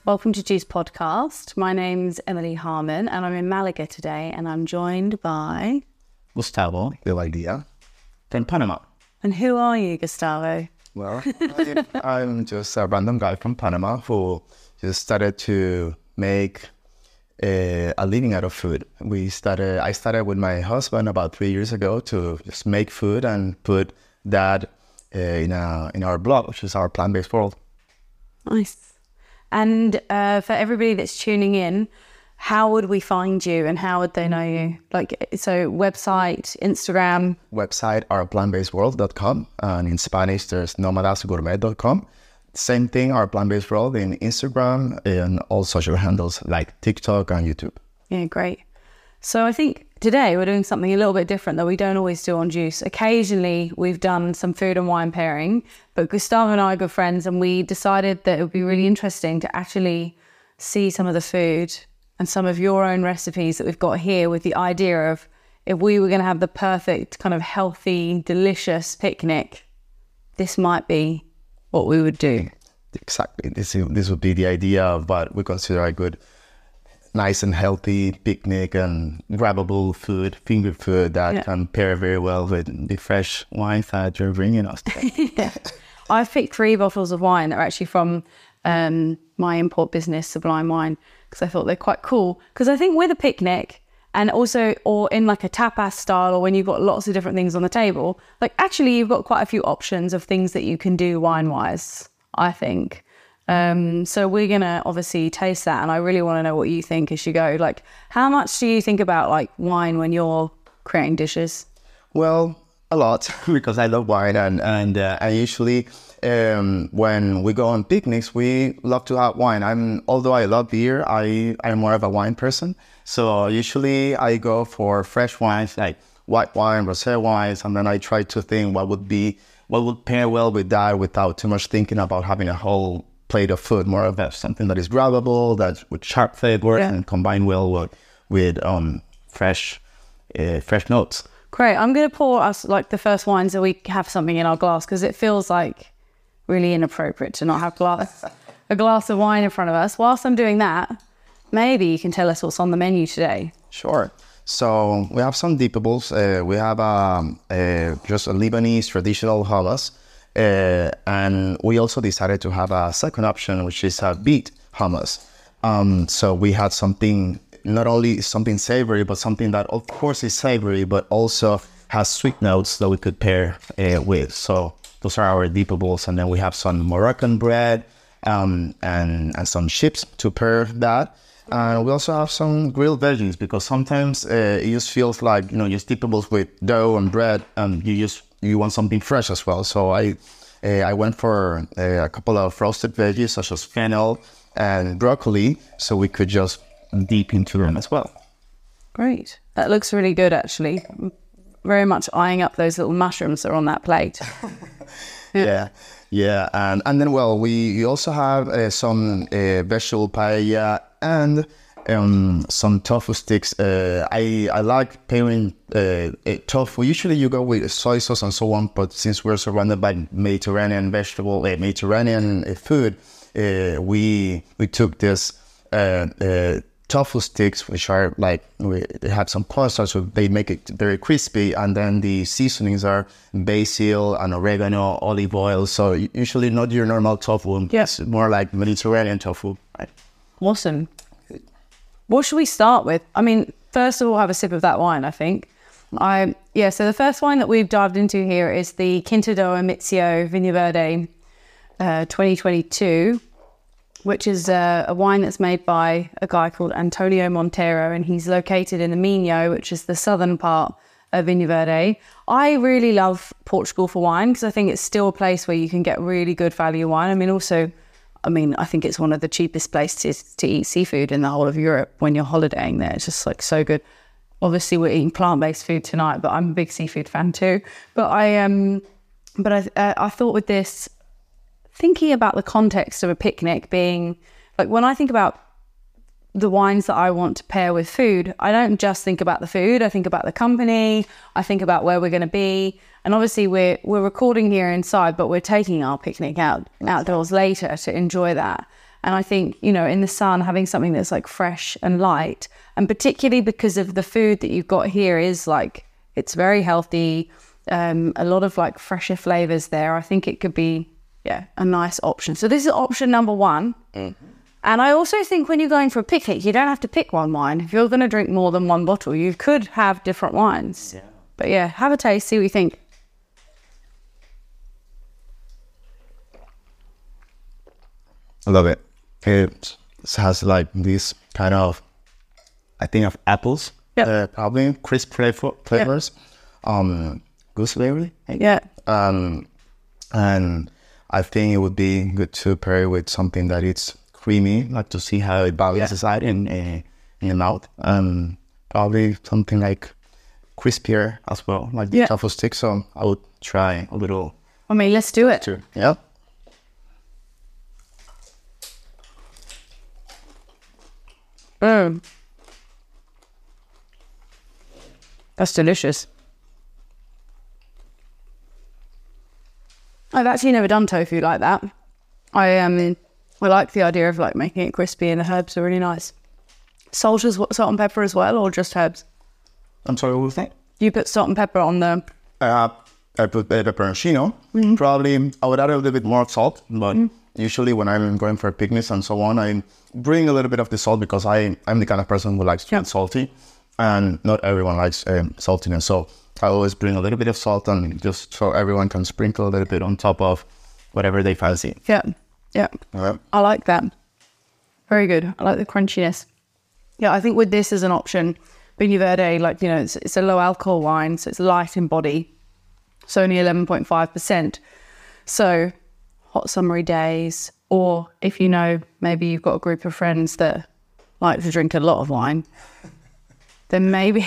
Welcome to Juice Podcast. My name's Emily Harmon and I'm in Malaga today and I'm joined by... Gustavo del Idea from Panama. And who are you, Gustavo? Well, I'm just a random guy from Panama who just started to make a living out of food. I started with my husband about 3 years ago to just make food and put that in our blog, which is our Plant-Based World. Nice. And for everybody that's tuning in, how would we find you and how would they know you? So website, Instagram? Website, ourplantbasedworld.com, and in Spanish, there's nomadasgourmet.com. Same thing, Our Plant-Based World in Instagram and all social handles like TikTok and YouTube. Yeah, great. So I think today we're doing something a little bit different that we don't always do on Juice. Occasionally we've done some food and wine pairing, but Gustavo and I are good friends and we decided that it would be really interesting to actually see some of the food and some of your own recipes that we've got here, with the idea of if we were going to have the perfect kind of healthy, delicious picnic, this might be what we would do. Exactly. This would be the idea of what we consider a good, nice and healthy picnic and grabbable food, finger food that can pair very well with the fresh wines that you're bringing us today. I've picked 3 bottles of wine that are actually from my import business, Sublime Wine, because I thought they're quite cool. Because I think with a picnic, and also, or in like a tapas style, or when you've got lots of different things on the table, like actually you've got quite a few options of things that you can do wine-wise, I think. So we're going to obviously taste that, and I really want to know what you think as you go. Like, how much do you think about like wine when you're creating dishes? Well, a lot, because I love wine, and I usually, when we go on picnics, we love to have wine. Although I love beer, I'm more of a wine person. So usually I go for fresh wines like white wine, rosé wines, and then I try to think what would pair well with that without too much thinking about having a whole plate of food. More of something that is grabbable, that's with sharp flavor and combine well with fresh notes. Great. I'm going to pour us like the first wine so we have something in our glass, because it feels like really inappropriate to not have a glass of wine in front of us. Whilst I'm doing that, maybe you can tell us what's on the menu today. Sure. So we have some dippables. We have just a Lebanese traditional hummus. And we also decided to have a second option, which is a beet hummus. So we had something, not only something savory, but something that of course is savory, but also has sweet notes that we could pair with. So those are our dippables. And then we have some Moroccan bread and some chips to pair that. And we also have some grilled veggies, because sometimes it just feels like, just dippables with dough and bread, and you want something fresh as well. So I went for a couple of roasted veggies, such as fennel and broccoli, so we could just dip into them as well. Great. That looks really good, actually. I'm very much eyeing up those little mushrooms that are on that plate. Yeah. And then, well, we also have some vegetable paella and some tofu sticks. I like pairing tofu. Usually you go with soy sauce and so on, but since we're surrounded by Mediterranean food, we took this tofu sticks, which are like, they have some cornstarch, so they make it very crispy, and then the seasonings are basil and oregano, olive oil. So usually not your normal tofu. It's more like Mediterranean tofu. Right? Awesome. What should we start with? I mean, first of all, have a sip of that wine, I think. So the first wine that we've dived into here is the Quinta do Amizio Vinho Verde 2022, which is a wine that's made by a guy called Antonio Monteiro, and he's located in the Minho, which is the southern part of Vinho Verde. I really love Portugal for wine, because I think it's still a place where you can get really good value wine. I think it's one of the cheapest places to eat seafood in the whole of Europe when you're holidaying there. It's just like so good. Obviously, we're eating plant-based food tonight, but I'm a big seafood fan too. But I thought with this, thinking about the context of a picnic being, like when I think about the wines that I want to pair with food, I don't just think about the food. I think about the company. I think about where we're going to be. And obviously we're recording here inside, but we're taking our picnic outdoors later to enjoy that. And I think, you know, in the sun, having something that's like fresh and light, and particularly because of the food that you've got here is like, it's very healthy, a lot of like fresher flavors there. I think it could be, a nice option. So this is option number one. And I also think when you're going for a picnic, you don't have to pick one wine. If you're going to drink more than one bottle, you could have different wines. Yeah. But yeah, have a taste, see what you think. I love it. It has like this kind of, I think of apples, probably crisp flavors, gooseberry. Yeah. And I think it would be good to pair it with something that it's creamy, like to see how it balances out in the mouth. Probably something like crispier as well, like the truffle stick. So I would try a little. I mean, let's do it. Too. Yeah. Boom. That's delicious. I've actually never done tofu like that. I like the idea of like making it crispy, and the herbs are really nice. Salt and pepper as well, or just herbs? I'm sorry, what was that? You put salt and pepper on the... I put pepperoncino. Probably I would add a little bit more salt, but usually when I'm going for picnics and so on, I bring a little bit of the salt because I'm the kind of person who likes to eat salty, and not everyone likes saltiness. So I always bring a little bit of salt, and just so everyone can sprinkle a little bit on top of whatever they fancy. Yeah. I like that. Very good. I like the crunchiness. Yeah, I think with this as an option, Vinho Verde, like, you know, it's a low alcohol wine, so it's light in body. It's only 11.5%. So hot summery days, or if you know, maybe you've got a group of friends that like to drink a lot of wine, then maybe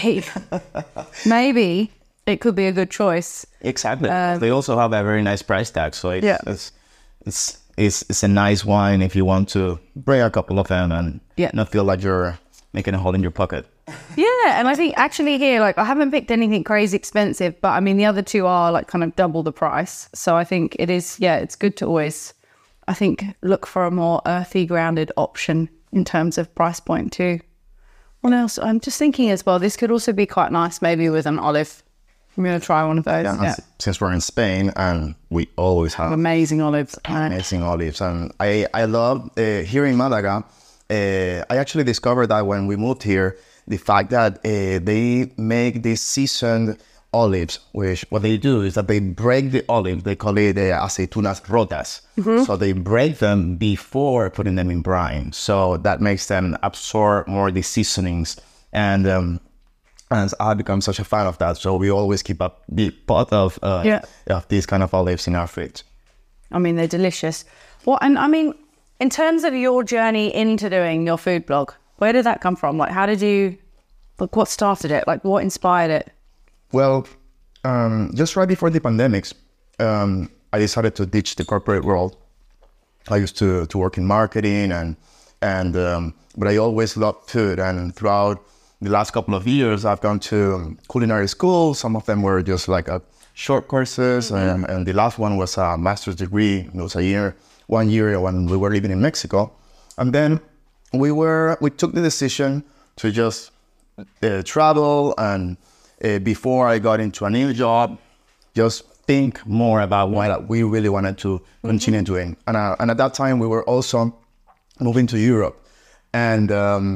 it could be a good choice. Exactly. They also have a very nice price tag, so it's a nice wine if you want to bring a couple of them and not feel like you're making a hole in your pocket. Yeah, and I think actually here, like, I haven't picked anything crazy expensive, but I mean the other two are like kind of double the price. So I think it is, it's good to always, I think, look for a more earthy, grounded option in terms of price point too. What else? I'm just thinking as well, this could also be quite nice maybe with an olive. I'm going to try one of those. Since we're in Spain and we always have amazing olives. Amazing olives. And I love, here in Malaga, I actually discovered that when we moved here, the fact that they make these seasoned olives, which what they do is that they break the olive, they call it aceitunas rotas. So they break them before putting them in brine. So that makes them absorb more the seasonings. And I become such a fan of that. So we always keep a big pot of these kind of olives in our fridge. I mean, they're delicious. And I mean, in terms of your journey into doing your food blog, where did that come from? Like, how did you, like, what started it? Like, what inspired it? Well, just right before the pandemics, I decided to ditch the corporate world. I used to work in marketing but I always loved food. And throughout the last couple of years, I've gone to culinary school. Some of them were just like short courses. And the last one was a master's degree. It was 1 year when we were living in Mexico. And then we took the decision to just travel, and before I got into a new job, just think more about what we really wanted to continue doing. And at that time, we were also moving to Europe. And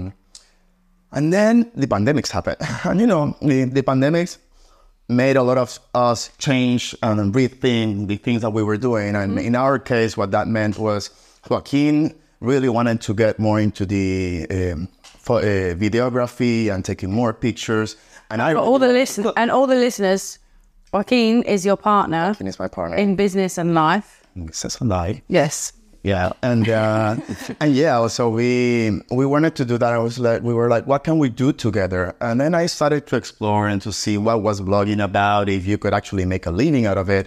then the pandemics happened. And, you know, the pandemics made a lot of us change and rethink the things that we were doing. And in our case, what that meant was Joaquin really wanted to get more into the videography and taking more pictures. And all the listeners, Joaquin is your partner. Joaquin is my partner in business and life. Business and life. Yes. Yeah, and so we wanted to do that. We were like, what can we do together? And then I started to explore and to see what was blogging about, if you could actually make a living out of it.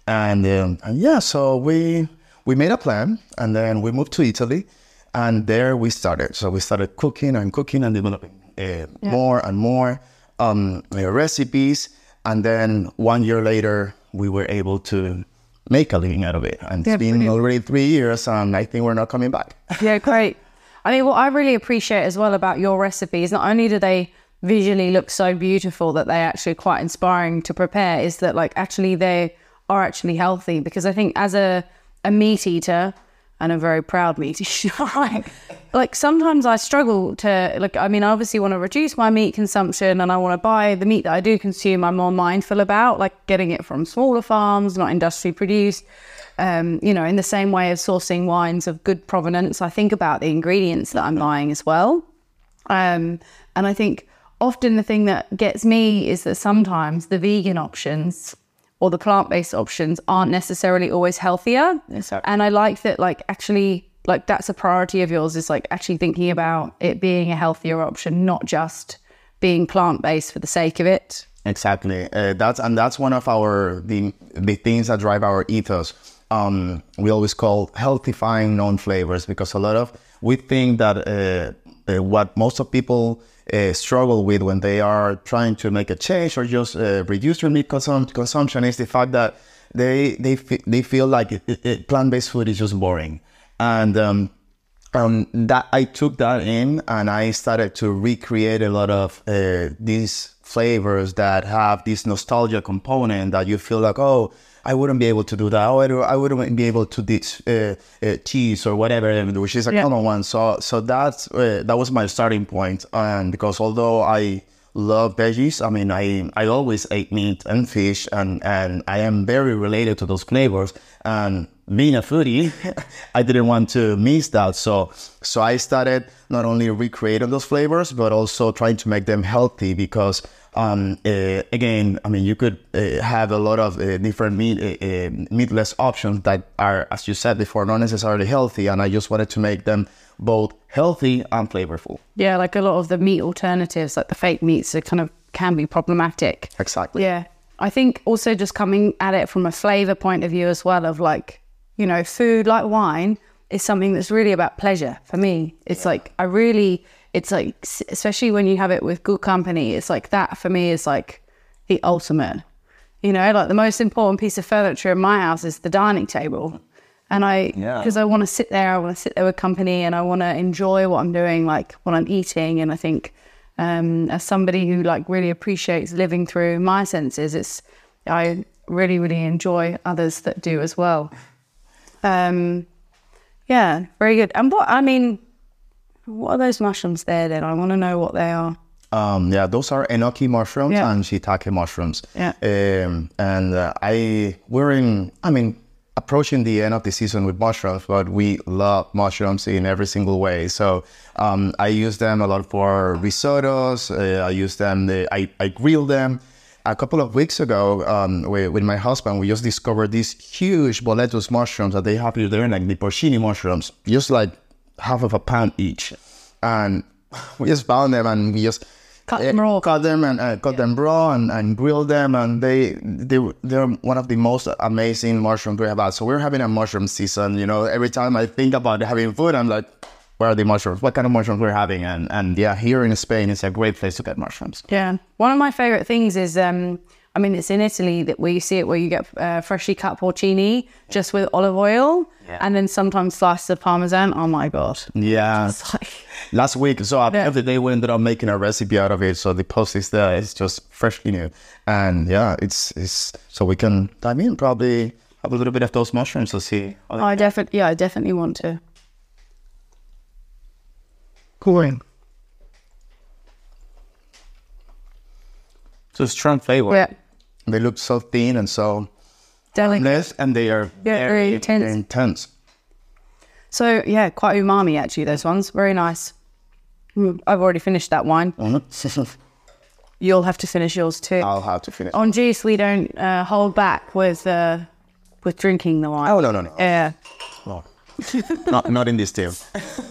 So we made a plan, and then we moved to Italy, and there we started. So we started cooking and developing more and more recipes. And then 1 year later, we were able to make a living out of it. And it's been already 3 years, and I think we're not coming back. Yeah, great. I mean, what I really appreciate as well about your recipes, not only do they visually look so beautiful that they actually are quite inspiring to prepare, is that like actually they are actually healthy. Because I think as a meat eater, and a very proud meat eater, like sometimes I struggle to, like, I mean, I obviously want to reduce my meat consumption and I want to buy the meat that I do consume. I'm more mindful about, like, getting it from smaller farms, not industrially produced. You know, in the same way of sourcing wines of good provenance, I think about the ingredients that I'm buying as well. And I think often the thing that gets me is that sometimes the vegan options or the plant-based options aren't necessarily always healthier. Exactly. And I like that, like, actually, like, that's a priority of yours, is like actually thinking about it being a healthier option, not just being plant-based for the sake of it. Exactly. That's one of the things that drive our ethos. We always call healthifying known flavors, because we think that what most of people struggle with when they are trying to make a change or just reduce their meat consumption is the fact that they feel like plant-based food is just boring. And that I took that in, and I started to recreate a lot of these flavors that have this nostalgia component that you feel like, oh, I wouldn't be able to do that. I wouldn't be able to ditch cheese or whatever, which is a common one. So that was my starting point. And because although I love veggies, I mean, I always ate meat and fish, and I am very related to those flavors. And being a foodie, I didn't want to miss that. So I started not only recreating those flavors, but also trying to make them healthy, because again, I mean, you could have a lot of different meatless options that are, as you said before, not necessarily healthy. And I just wanted to make them both healthy and flavorful. Yeah, like a lot of the meat alternatives, like the fake meats, can be problematic. Exactly. Yeah. I think also just coming at it from a flavor point of view as well, of like, you know, food like wine is something that's really about pleasure for me. It's like, it's like, especially when you have it with good company, it's like that for me is like the ultimate. You know, like the most important piece of furniture in my house is the dining table. And because I want to sit there with company, and I want to enjoy what I'm doing, like what I'm eating. And I think as somebody who like really appreciates living through my senses, I really, really enjoy others that do as well. Yeah, very good. And what are those mushrooms there then? I want to know what they are. Yeah, those are enoki mushrooms and shiitake mushrooms. Yeah. We're approaching the end of the season with mushrooms, but we love mushrooms in every single way. So I use them a lot for risottos. I use them, I grill them. A couple of weeks ago, with my husband, we just discovered these huge boletus mushrooms that they have here. They're like the porcini mushrooms, just like half of a pound each. And we just found them, and we just cut them raw and grill them. And they're one of the most amazing mushrooms we have had. So we're having a mushroom season. You know, every time I think about having food, I'm like, where are the mushrooms? What kind of mushrooms we're having? And yeah, here in Spain, it's a great place to get mushrooms. Yeah. One of my favorite things is, it's in Italy where you see it, where you get freshly cut porcini just with olive oil and then sometimes slices of Parmesan. Oh my God. Yeah. Last week, so at the end of the day, we ended up making a recipe out of it. So the post is there. It's just freshly new. And yeah, it's so we can dive in, probably have a little bit of those mushrooms to see. I definitely want to. Cool. So strong flavor. Yeah. They look so thin and so delicate, and they are very intense. So yeah, quite umami actually. Those ones, very nice. I've already finished that wine. You'll have to finish yours too. I'll have to finish. On Juice, we don't hold back with drinking the wine. Oh no. Yeah. Well, not in this deal.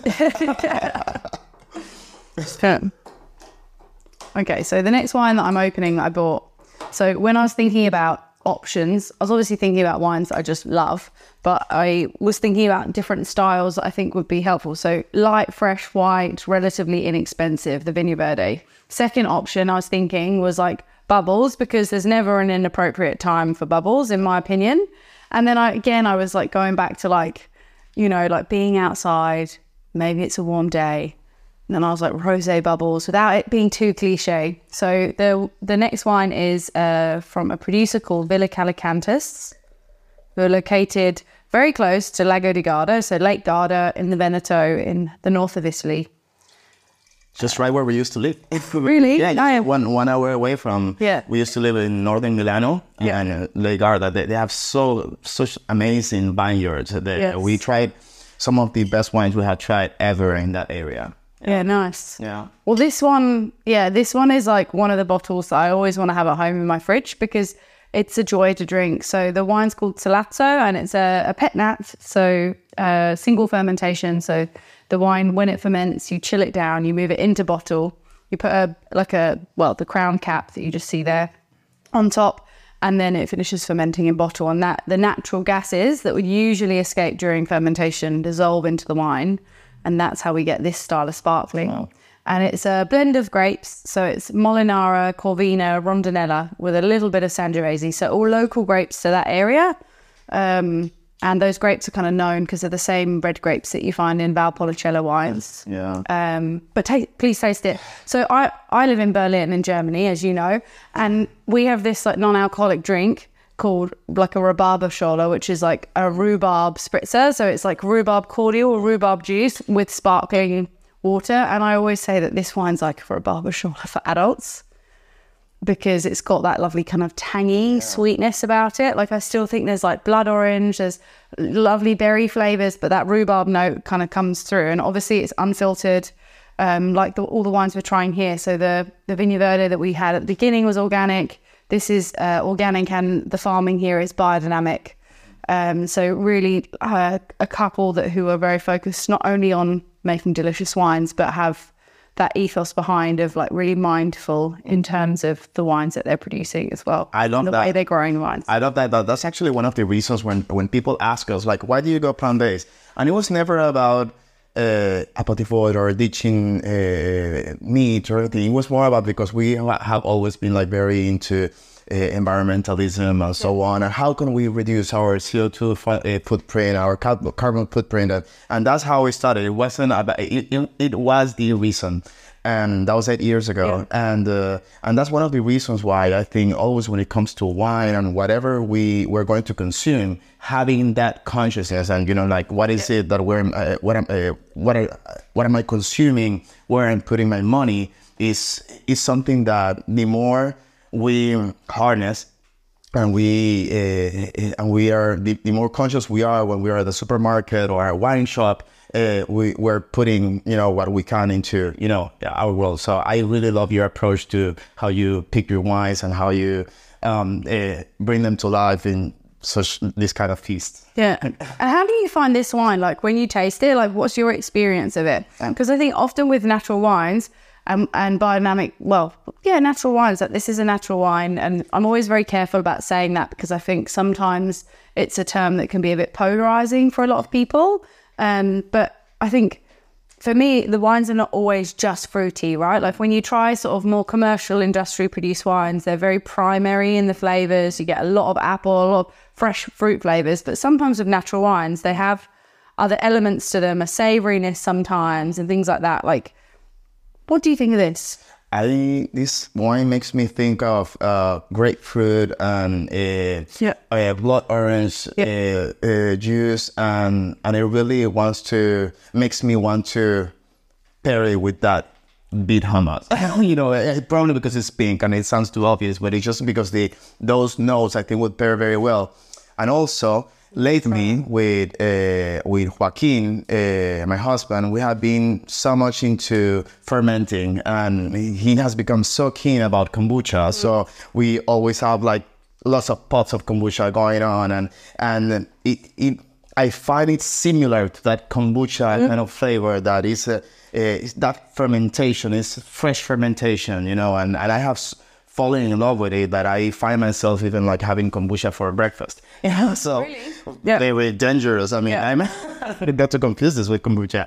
Okay, so the next wine that I'm opening that I bought. So when I was thinking about options, I was obviously thinking about wines that I just love, but I was thinking about different styles that I think would be helpful. So light, fresh, white, relatively inexpensive, the Vinho Verde. Second option I was thinking was like bubbles, because there's never an inappropriate time for bubbles, in my opinion. And then I was like going back to like, you know, like being outside, maybe it's a warm day. And then I was like rosé bubbles without it being too cliche. So the next wine is from a producer called Villa Calicantus, who are located very close to Lago di Garda, so Lake Garda in the Veneto in the north of Italy. Just right where we used to live. Really? Yeah, one hour away from. Yeah. We used to live in northern Milano, and Lake Garda. They have such amazing vineyards. We tried some of the best wines we had tried ever in that area. Yeah, nice. Yeah. Well, this one is like one of the bottles that I always want to have at home in my fridge because it's a joy to drink. So the wine's called Salazzo, and it's a pet nat, so single fermentation. So the wine, when it ferments, you chill it down, you move it into bottle, you put the crown cap that you just see there on top, and then it finishes fermenting in bottle. And that the natural gases that would usually escape during fermentation dissolve into the wine, and that's how we get this style of sparkling. Wow. And it's a blend of grapes, so it's Molinara, Corvina, Rondinella with a little bit of Sangiovese, so all local grapes to that area. And those grapes are kind of known because they're the same red grapes that you find in Valpolicella wines. Yeah. But please taste it. So I live in Berlin in Germany, as you know, and we have this like non-alcoholic drink called like a Rhabarberscholle, which is like a rhubarb spritzer. So it's like rhubarb cordial or rhubarb juice with sparkling water. And I always say that this wine's like a Rhabarberscholle for adults, because it's got that lovely kind of tangy sweetness about it. Like I still think there's like blood orange, there's lovely berry flavors, but that rhubarb note kind of comes through. And obviously it's unfiltered, like all the wines we're trying here. So the Vigna Verde that we had at the beginning was organic. This is organic, and the farming here is biodynamic. So really a couple who are very focused not only on making delicious wines, but have that ethos behind of like really mindful in terms of the wines that they're producing as well. I love the that. way they're growing the wines. I love that. That's actually one of the reasons when people ask us like, why do you go plant-based? And it was never about apatifoid or ditching meat or anything. It was more about because we have always been like very into environmentalism and so on, and how can we reduce our CO2 footprint, our carbon footprint, and that's how we started. It wasn't about it was the reason, and that was 8 years ago. And that's one of the reasons why I think always when it comes to wine and whatever we're going to consume, having that consciousness and like what is it that what am I consuming, where I'm putting my money is something that the more we harness and we are the more conscious we are when we are at the supermarket or a wine shop, we're putting what we can into our world. So I really love your approach to how you pick your wines and how you bring them to life in this kind of feast. Yeah. And how do you find this wine? Like when you taste it, like what's your experience of it? Because I think often with natural wines and biodynamic, natural wines, that this is a natural wine. And I'm always very careful about saying that because I think sometimes it's a term that can be a bit polarizing for a lot of people. But I think for me, the wines are not always just fruity, right? Like when you try sort of more commercial, industrially produced wines, they're very primary in the flavors. You get a lot of apple, a lot of fresh fruit flavors. But sometimes with natural wines, they have other elements to them, a savoriness sometimes and things like that. Like, what do you think of this? I think this wine makes me think of grapefruit and blood orange juice, and it really makes me want to pair it with that beet hummus. Probably because it's pink and it sounds too obvious, but it's just because those notes I think would pair very well. And also lately with Joaquin, my husband, we have been so much into fermenting, and he has become so keen about kombucha. So we always have like lots of pots of kombucha going on, and I find it similar to that kombucha kind of flavor that is that fermentation, is fresh fermentation, and I have fallen in love with it that I find myself even like having kombucha for breakfast. So they were dangerous. I mean, I'm not to confuse this with kombucha.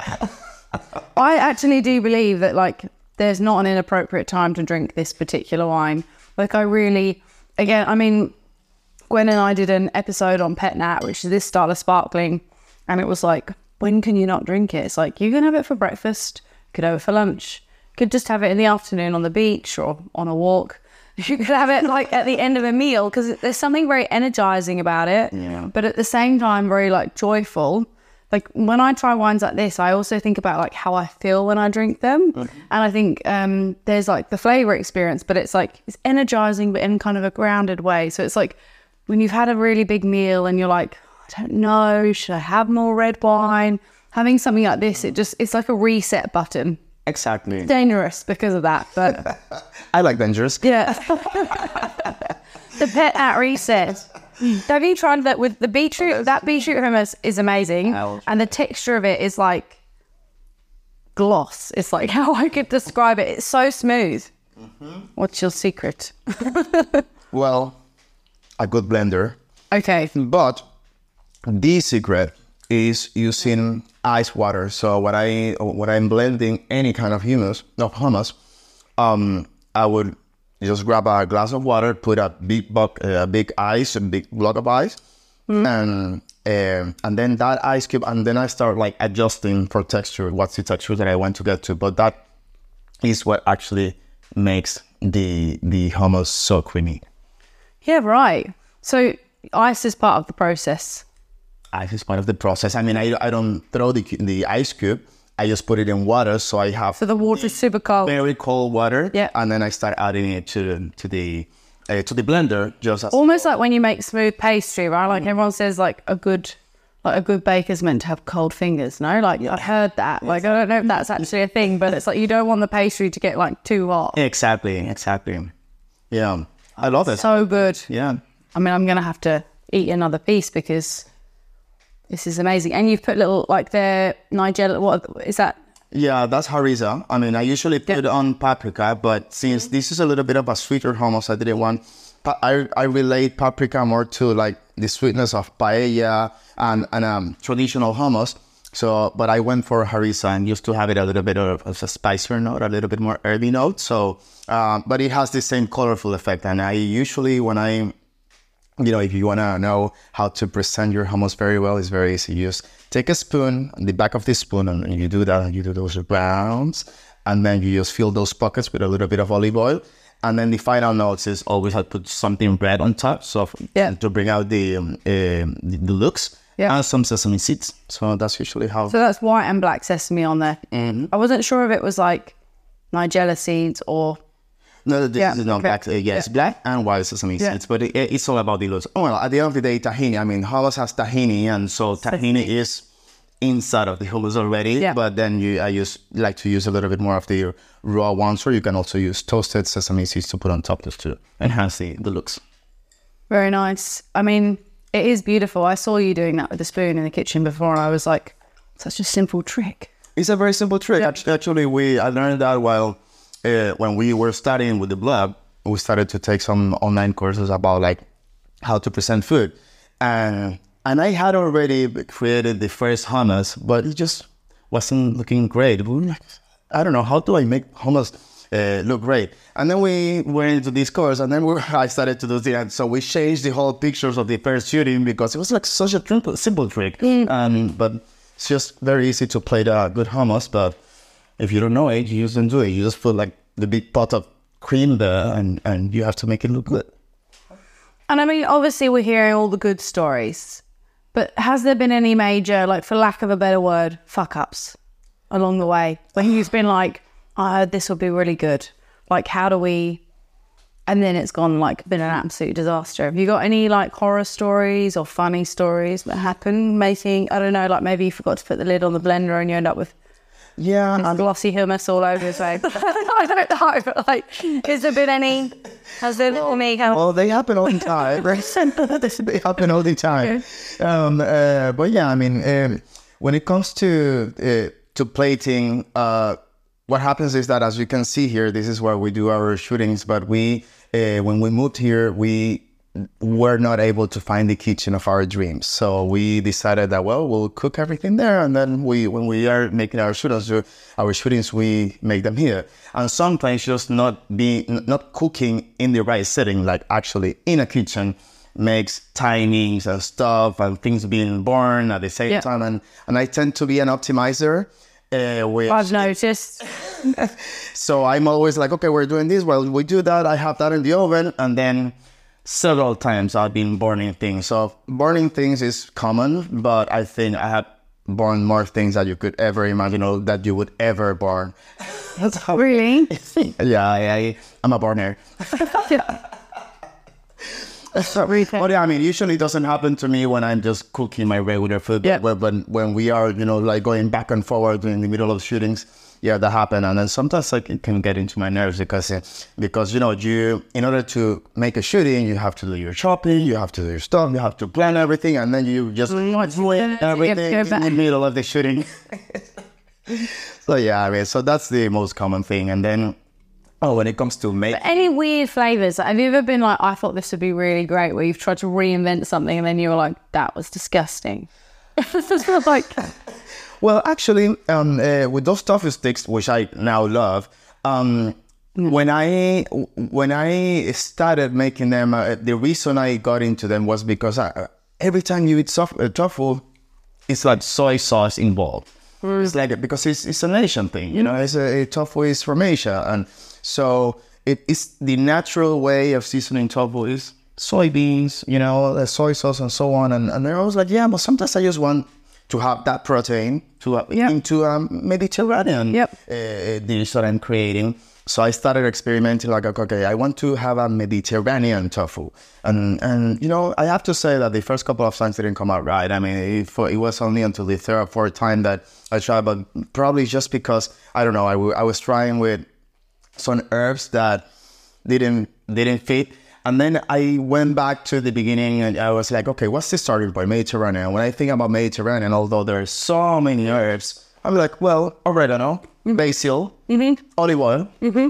I actually do believe that like there's not an inappropriate time to drink this particular wine. Like I really, again, I mean, Gwen and I did an episode on Pet Nat, which is this style of sparkling, and it was like, when can you not drink it? It's like, you can have it for breakfast, you could have it for lunch, you could just have it in the afternoon on the beach or on a walk. You could have it like at the end of a meal, because there's something very energizing about it, but at the same time very like joyful. Like when I try wines like this, I also think about like how I feel when I drink them. And I think there's like the flavor experience, but it's like, it's energizing, but in kind of a grounded way. So it's like when you've had a really big meal and you're like, I don't know, should I have more red wine? Having something like this, it's like a reset button. Exactly. Dangerous because of that, but I like dangerous. yeah. The Pet Nat reset. Have you tried that with the beetroot? That beetroot hummus is amazing. And the texture of it is like gloss. It's like how I could describe it. It's so smooth. What's your secret? Well, a good blender. Okay. But the secret is using ice water. So when I'm blending any kind of hummus, I would just grab a glass of water, put a big block of ice, and then that ice cube, and then I start like adjusting for texture. What's the texture that I want to get to? But that is what actually makes the hummus so creamy. Yeah, right. So ice is part of the process. Ice is part of the process. I mean, I don't throw the ice cube. I just put it in water, so I have So the water is super cold. very cold water. Yeah. And then I start adding it to the blender, just as Almost like when you make smooth pastry, right? Like everyone says, like a good baker's meant to have cold fingers. No, like I heard that. Like I don't know if that's actually a thing, but it's like you don't want the pastry to get like too hot. Exactly. Yeah, I love it. So good. Yeah. I mean, I'm gonna have to eat another piece because this is amazing. And you've put little like the Nigella. What is that? Yeah, that's harissa. I mean, I usually put on paprika, but since this is a little bit of a sweeter hummus, I didn't want. I relate paprika more to like the sweetness of paella and traditional hummus. So, but I went for harissa and used to have it a little bit of a spicier note, a little bit more herby note. So, but it has the same colorful effect. And I usually, when if you want to know how to present your hummus very well, it's very easy. You just take a spoon, the back of the spoon, and you do that, and you do those rounds, and then you just fill those pockets with a little bit of olive oil. And then the final notes is always I put something red on top, so to bring out the looks, and some sesame seeds. So that's usually how. So that's white and black sesame on there. I wasn't sure if it was like Nigella seeds or. No, this is not black. It's black and white sesame seeds, but it's all about the looks. Oh, well, at the end of the day, tahini. I mean, hummus has tahini, and so tahini is inside of the hummus already. Yeah. But then I like to use a little bit more of the raw ones, or you can also use toasted sesame seeds to put on top just to enhance the looks. Very nice. I mean, it is beautiful. I saw you doing that with the spoon in the kitchen before, and I was like, such a simple trick. It's a very simple trick. Yeah. Actually, I learned that while. When we were studying with the blog, we started to take some online courses about like how to present food, and I had already created the first hummus, but it just wasn't looking great. We were like, I don't know, how do I make hummus look great? And then we went into this course, and then I started to do the end. So we changed the whole pictures of the first shooting because it was like such a simple trick, but it's just very easy to plate a good hummus, but. If you don't know it, you just don't do it. You just put like the big pot of cream there and you have to make it look good. And I mean, obviously we're hearing all the good stories, but has there been any major, like for lack of a better word, fuck ups along the way? When you've been like, I heard this will be really good. Like how do we, and then it's been an absolute disaster. Have you got any like horror stories or funny stories that happen making, I don't know, like maybe you forgot to put the lid on the blender and you end up with glossy hummus all over his way. I don't know, but like, has there been any? Has there been any? Well, they happen all the time. They happen all the time. Okay. But yeah, I mean, when it comes to plating, what happens is that, as you can see here, this is where we do our shootings. But when we moved here, we were not able to find the kitchen of our dreams. So we decided that, well, we'll cook everything there. And then when we are making our shootings, we make them here. And sometimes just not cooking in the right setting, like actually in a kitchen, makes timings and stuff and things being born at the same time. And I tend to be an optimizer. I've noticed. So I'm always like, okay, we're doing this. Well, we do that. I have that in the oven. And then several times I've been burning things. So burning things is common, but I think I have burned more things that you could ever imagine or that you would ever burn. That's how really? Yeah, I'm a burner. That's not really But yeah, I mean, usually it doesn't happen to me when I'm just cooking my regular food. Yeah. But when we are, like going back and forward in the middle of shootings, yeah, that happen. And then sometimes like it can get into my nerves because you in order to make a shooting, you have to do your shopping, you have to do your stuff, you have to plan everything, and then you just ruin everything in the middle of the shooting. So yeah, I mean, so that's the most common thing. And then when it comes to make any weird flavors, have you ever been like, I thought this would be really great, where you've tried to reinvent something and then you were like, that was disgusting? Like, well, actually, with those tofu sticks, which I now love, when I started making them, the reason I got into them was because every time you eat tofu, it's like soy sauce involved. It's like because it's an Asian thing, It's tofu is from Asia, and so it's the natural way of seasoning tofu is soybeans, soy sauce and so on. And I was like, yeah, but sometimes I just want to have that protein into a Mediterranean dish that I'm creating. So I started experimenting like, okay, I want to have a Mediterranean tofu. And I have to say that the first couple of times didn't come out right. I mean, it was only until the third or fourth time that I tried, but probably just because, I don't know, I was trying with some herbs that didn't fit. And then I went back to the beginning and I was like, okay, what's the starting point? Mediterranean. When I think about Mediterranean, although there are so many herbs, I'm like, well, oregano, basil, olive oil,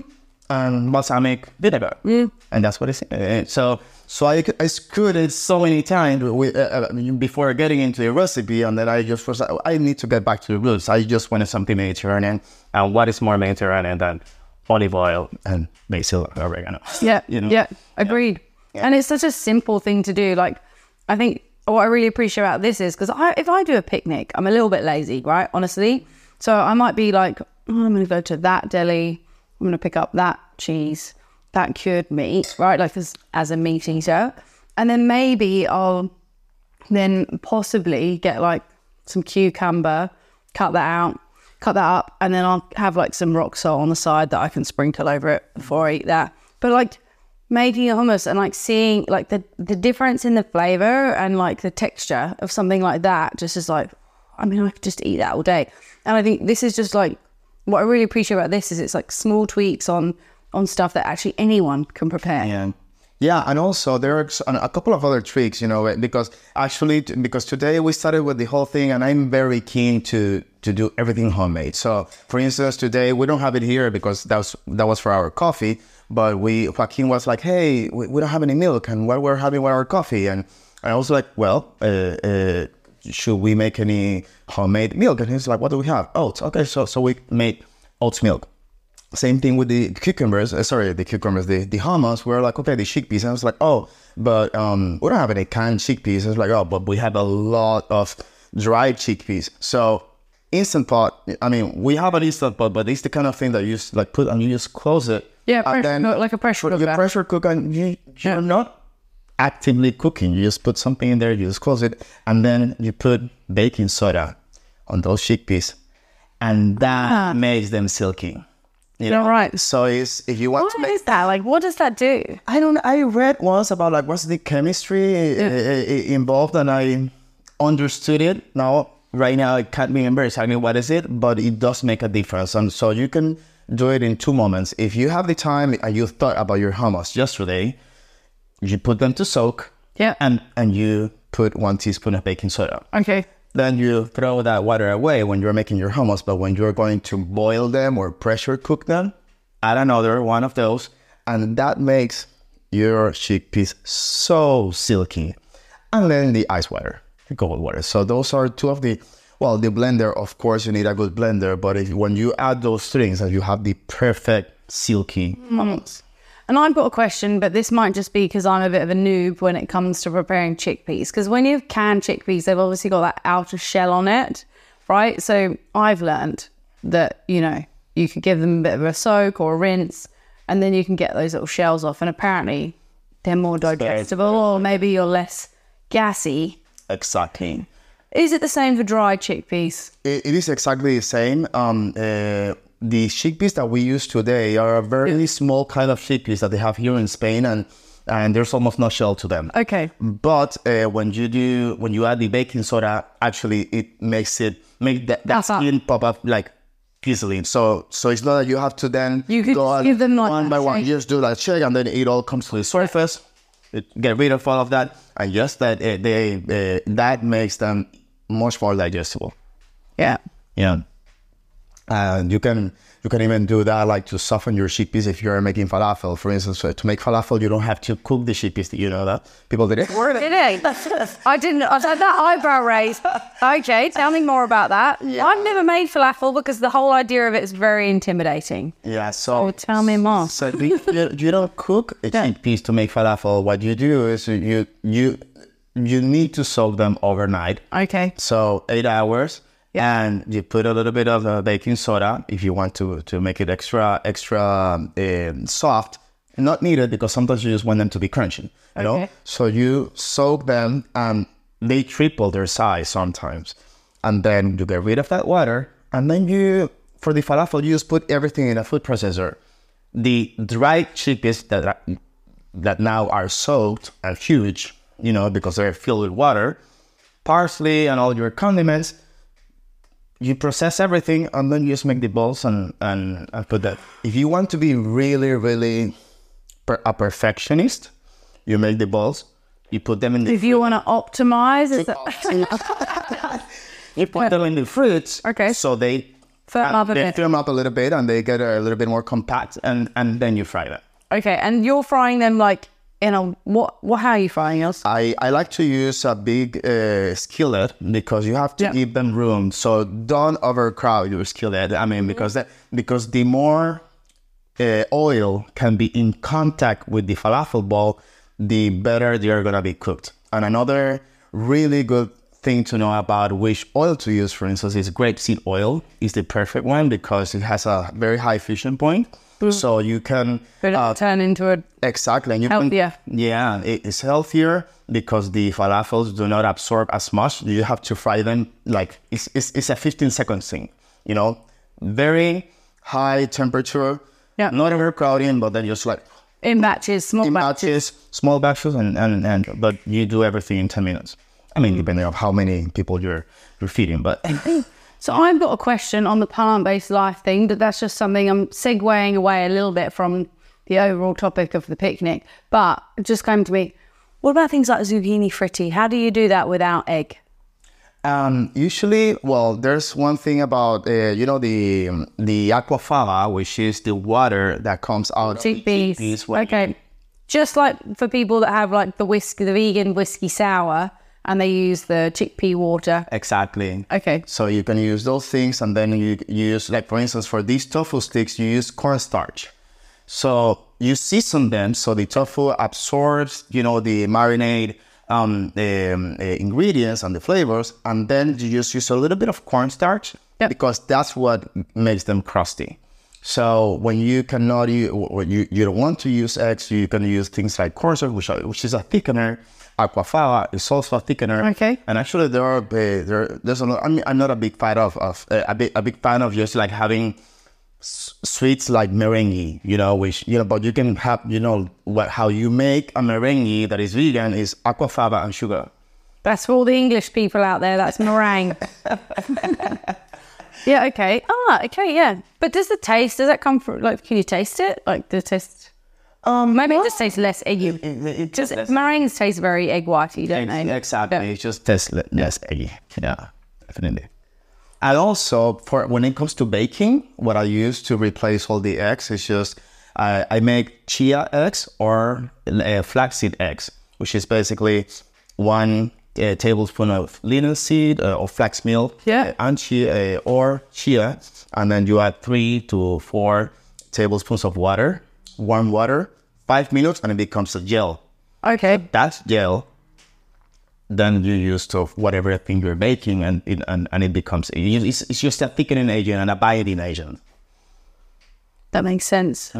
and balsamic vinegar. And that's what it's So I screwed it so many times before getting into the recipe, and then I just was like, I need to get back to the roots. I just wanted something Mediterranean. And what is more Mediterranean than olive oil and basil and oregano? Yeah, agreed. Yeah. And it's such a simple thing to do. Like, I think what I really appreciate about this is because if I do a picnic, I'm a little bit lazy, right? Honestly. So I might be like, I'm going to go to that deli. I'm going to pick up that cheese, that cured meat, right? Like as a meat eater. And then maybe I'll then possibly get like some cucumber, cut that up, and then I'll have like some rock salt on the side that I can sprinkle over it before I eat that. But like making a hummus and like seeing like the difference in the flavor and like the texture of something like that just is like, I mean, I could just eat that all day. And I think this is just like, what I really appreciate about this is it's like small tweaks on stuff that actually anyone can prepare. Yeah, and also there are a couple of other tricks, because today we started with the whole thing, and I'm very keen to do everything homemade. So, for instance, today we don't have it here because that was for our coffee, but Joaquin was like, hey, we don't have any milk, and what we're having with our coffee, and I was like, well, should we make any homemade milk? And he's like, what do we have? Oats. Okay, so we made oats milk. Same thing with the hummus. We're like, okay, the chickpeas. And I was like, oh, but we don't have any canned chickpeas. It's like, oh, but we have a lot of dried chickpeas. So Instant Pot, I mean, we have an Instant Pot, but it's the kind of thing that you just like put and you just close it. Yeah, like a pressure cooker. You pressure cook and you're not actively cooking. You just put something in there, you just close it, and then you put baking soda on those chickpeas, and that makes them silky. Right. So if you want to make... What is that? Like, what does that do? I read once about like what's the chemistry involved, and I understood it. Right now I can't remember exactly what is it, but it does make a difference. And so you can do it in two moments. If you have the time and you thought about your hummus yesterday, you put them to soak. Yeah. And you put 1 teaspoon of baking soda. Okay. Then you throw that water away when you're making your hummus, but when you're going to boil them or pressure cook them, add another one of those, and that makes your chickpeas so silky. And then the ice water, the cold water. So those are two of the blender, of course, you need a good blender, but when you add those things, you have the perfect silky hummus. And I've got a question, but this might just be because I'm a bit of a noob when it comes to preparing chickpeas. Because when you can chickpeas, they've obviously got that outer shell on it, right? So I've learned that, you know, you could give them a bit of a soak or a rinse, and then you can get those little shells off. And apparently they're more digestible, or maybe you're less gassy. Exactly. Is it the same for dried chickpeas? It is exactly the same. The chickpeas that we use today are a very small kind of chickpeas that they have here in Spain, and there's almost no shell to them. Okay. But when you add the baking soda, actually it makes that skin pop up like easily. So it's not that you have to then you could go give them like one by one. You just do that shake, and then it all comes to the surface. Get rid of all of that, and just that that makes them much more digestible. Yeah. Yeah. And you can even do that, like to soften your chickpeas if you're making falafel. For instance, to make falafel, you don't have to cook the chickpeas. Do you know that? People did it. Did it? I didn't. I had that eyebrow raised. Okay, tell me more about that. Yeah. I've never made falafel because the whole idea of it is very intimidating. Yeah. So tell me more. So you don't cook a chickpeas to make falafel. What you do is you need to soak them overnight. Okay. So 8 hours. Yeah. And you put a little bit of baking soda if you want to make it extra soft. Not needed, because sometimes you just want them to be crunchy, you know? So you soak them, and they triple their size sometimes. And then you get rid of that water, and then for the falafel, you just put everything in a food processor. The dried chickpeas that now are soaked are huge, you know, because they're filled with water, parsley and all your condiments. You process everything, and then you just make the balls and put that. If you want to be really, really a perfectionist, you make the balls, you put them in the If you want to optimize, you put them in the fruits. Okay. So they firm up a bit. Firm up a little bit, and they get a little bit more compact, and then you fry them. Okay, and you're frying them like in a what? How are you frying yours? I like to use a big skillet, because you have to give them room. So don't overcrowd your skillet. I mean, because the more oil can be in contact with the falafel ball, the better they are gonna be cooked. And another really good thing to know about which oil to use, for instance, is grapeseed oil. Is the perfect one because it has a very high fusion point. So you can turn into a exactly, and you healthier. It's healthier because the falafels do not absorb as much. You have to fry them like it's a 15-second thing, you know, very high temperature, not overcrowding, but then just like in batches, small batches, and but you do everything in 10 minutes. I mean, depending on how many people you're feeding, but. So I've got a question on the plant-based life thing, but that's just something I'm segueing away a little bit from the overall topic of the picnic. But it just came to me, what about things like zucchini fritti? How do you do that without egg? Usually, well, there's one thing about, the aquafaba, which is the water that comes out of the chickpeas. Okay. Just like for people that have like the vegan whiskey sour, and they use the chickpea water. Exactly. Okay. So you can use those things, and then you use, like, for instance, for these tofu sticks, you use cornstarch. So you season them so the tofu absorbs, the marinade, the ingredients and the flavors, and then you just use a little bit of cornstarch because that's what makes them crusty. So when you cannot use, or you don't want to use eggs, you can use things like cornstarch, which is a thickener. Aquafaba is also a thickener. Okay. And actually, there's a lot. I mean, I'm not a big fan of a big fan of just like having sweets like merengue, which but you can have how you make a merengue that is vegan is aquafaba and sugar. That's for all the English people out there. That's meringue. Yeah. Okay. Okay. Yeah. But does that come from, like, can you taste it? Like the taste? Maybe it just tastes less eggy. Meringues taste very egg whitey, don't they? Exactly. Yeah. It just tastes less eggy. Yeah, definitely. And also, for when it comes to baking, what I use to replace all the eggs is just I make chia eggs or flaxseed eggs, which is basically 1 tablespoon of linseed or flax meal, and chia, and then you add 3 to 4 tablespoons of water. Warm water, 5 minutes and it becomes a gel. Okay. That gel, then you use to whatever thing you're baking, and it becomes, it's just a thickening agent and a binding agent. That makes sense.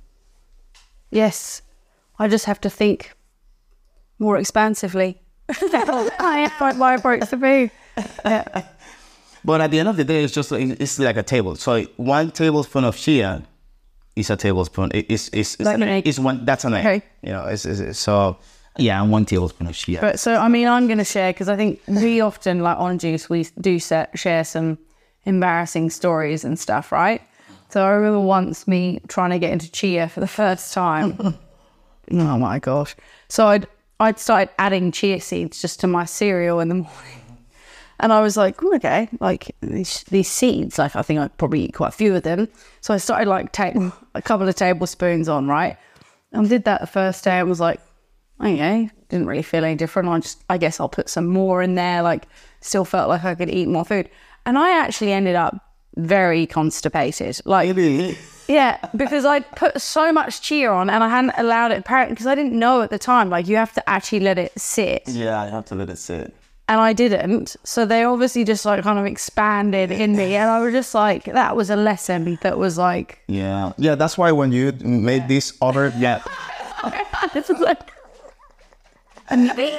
Yes. I just have to think more expansively. I find my approach to be. Yeah. But at the end of the day, it's like a table. So 1 tablespoon of chia is a tablespoon. It's one. That's an egg. Okay. You know. So yeah, 1 tablespoon of chia. But so I mean, I'm going to share, because I think we often, like on Juice, we do share some embarrassing stories and stuff, right? So I remember once me trying to get into chia for the first time. Oh my gosh! So I'd started adding chia seeds just to my cereal in the morning. And I was like, oh, okay, like these seeds, like I think I'd probably eat quite a few of them. So I started like taking a couple of tablespoons on, right? And did that the first day. I was like, okay, didn't really feel any different. I guess I'll put some more in there. Like, still felt like I could eat more food. And I actually ended up very constipated. Like, yeah, because I'd put so much chia on and I hadn't allowed it, apparently, because I didn't know at the time, like you have to actually let it sit. Yeah, you have to let it sit. And I didn't. So they obviously just like kind of expanded in me. And I was just like, that was a lesson that was like... Yeah. Yeah, that's why when you made this other... Yeah. This is like... But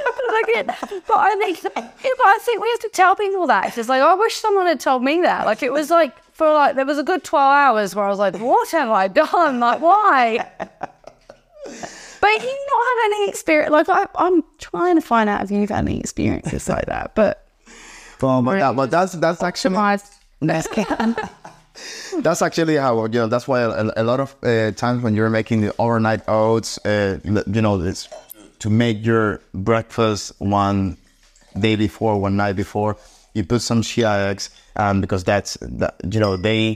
I think we have to tell people that. It's just like, I wish someone had told me that. Like, it was like, there was a good 12 hours where I was like, what have I done? Like, why? But you not had any experience. Like, I'm trying to find out if you've had any experiences like that. But that's actually... That's actually how, that's why a lot of times when you're making the overnight oats, it's to make your breakfast one day before, one night before, you put some chia eggs, because they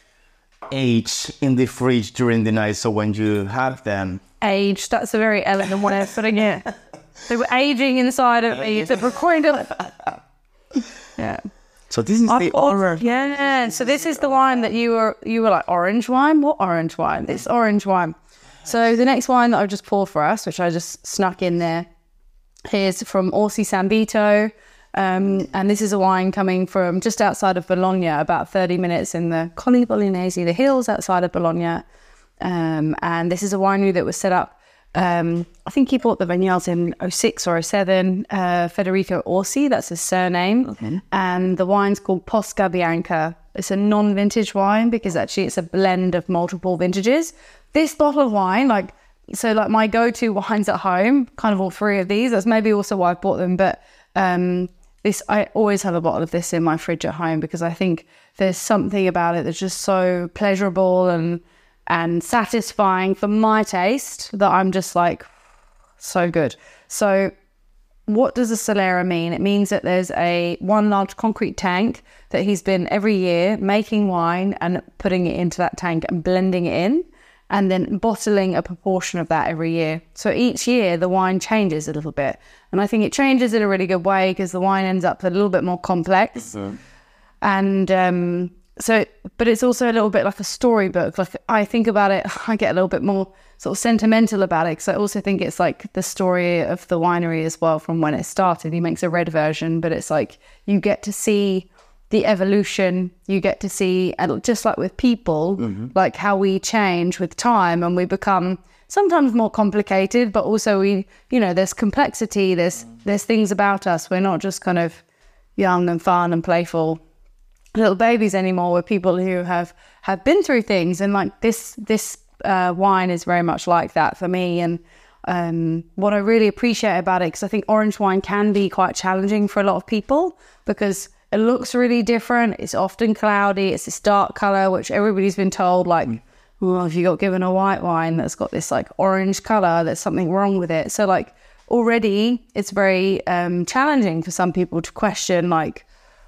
age in the fridge during the night. So when you have them... Age, that's a very elegant way of putting it. They were aging inside of me. It's a recording. Yeah. So this is the orange. Yeah. So this is the wine that you were like, orange wine? What orange wine? This orange wine. So the next wine that I've just poured for us, which I just snuck in there, is from Orsi Sambito. And this is a wine coming from just outside of Bologna, about 30 minutes in the Colli Bolognesi, the hills outside of Bologna. And this is a winery that was set up, I think he bought the vineyards in 06 or 07, Federico Orsi, that's his surname. Okay. And the wine's called Posca Bianca. It's a non-vintage wine because actually it's a blend of multiple vintages. This bottle of wine, like my go-to wines at home, kind of all 3 of these, that's maybe also why I bought them, but I always have a bottle of this in my fridge at home because I think there's something about it that's just so pleasurable and satisfying for my taste that I'm just like, so good. So what does a Solera mean? It means that there's one large concrete tank that he's been every year making wine and putting it into that tank and blending it in and then bottling a proportion of that every year. So each year the wine changes a little bit. And I think it changes in a really good way because the wine ends up a little bit more complex. Mm-hmm. And but it's also a little bit like a storybook. Like I think about it, I get a little bit more sort of sentimental about it because I also think it's like the story of the winery as well from when it started. He makes a red version, but it's like you get to see the evolution. You get to see, and just like with people, mm-hmm. like how we change with time and we become sometimes more complicated, but also there's complexity. There's things about us. We're not just kind of young and fun and playful little babies anymore. We're people who have been through things, and like this wine is very much like that for me. And what I really appreciate about it, because I think orange wine can be quite challenging for a lot of people because it looks really different. It's often cloudy. It's this dark color, which everybody's been told like, well, if you got given a white wine that's got this like orange color, there's something wrong with it. So like already it's very challenging for some people to question like,